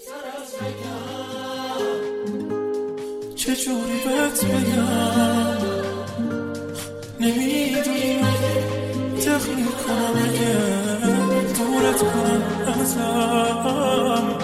چجوری بهت بگم نمیدونی مگه تخلیل کنم اگه دورت کنم ازم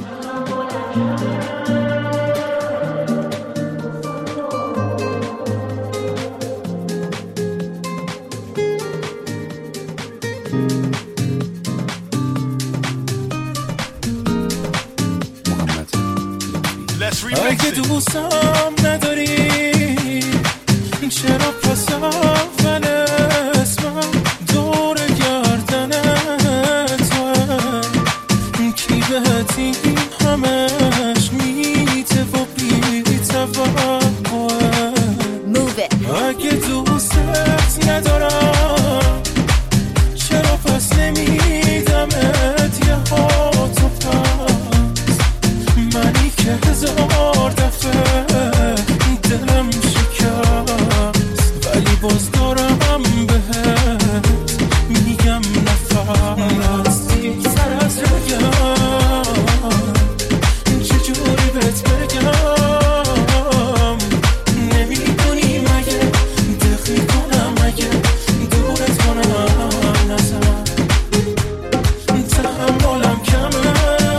اگه دوستم نداری چرا پس اول اسمم دور گردن توه کی بهت این همش میته و بی توقعه اگه دوستت ندارم چرا پس نمیدمت یه هاتو پس منی که هزار دفعه دلم شکست ولی باز دارم بهت میگم نفس سر از بگم چجوری بهت بگم نمیدونی مگه دخیل کنم مگه دورت کنم نزم تحملم کمه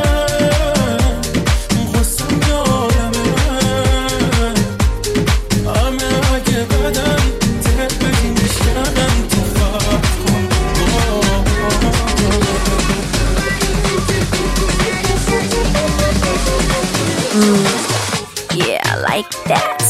غصم یادمه همه اگه بدن دل بدی میشکنم تو فرق کن Yeah, I like that.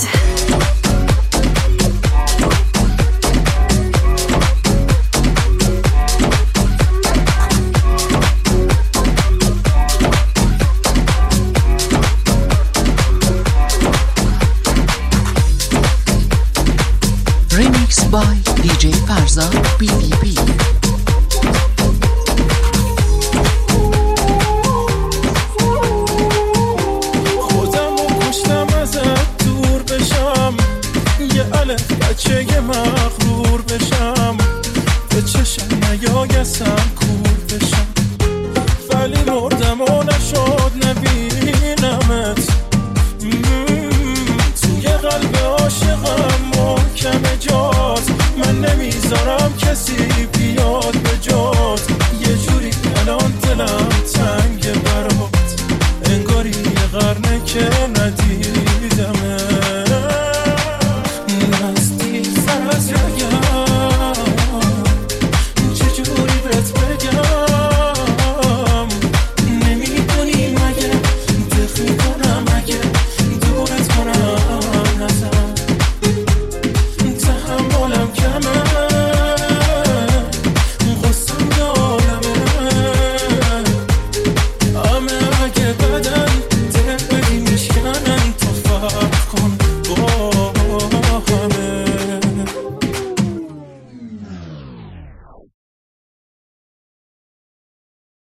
Remix by DJ Farza PDP. خودم رو کشتم ازت دور بشم یه الف بچه مغرور بشم به چشم نیایستم کور بشم ولی مردم و نشد نبینمت توی قلب عاشقم محکم جات من نمیذارم کسی بیاد به جات یه جوری الان دلم